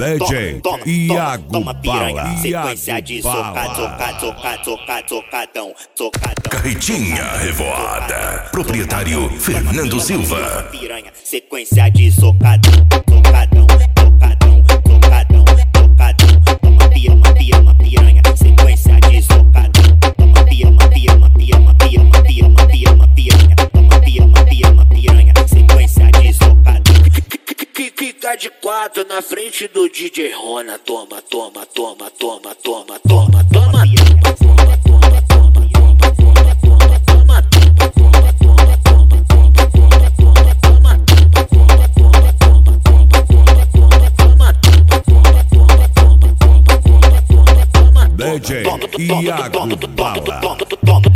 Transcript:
DJ Iago toma piranha, Bala. sequência de socadão. Carretinha Revoada. Proprietário Fernando Silva. Piranha, sequência de socadão. Toma piranha, sequência de socadão. Toma piranha. Toma piranha, sequência de socadão. Fica de quatro na frente do DJ Rona. Toma. DJ Iago Bala. Toma.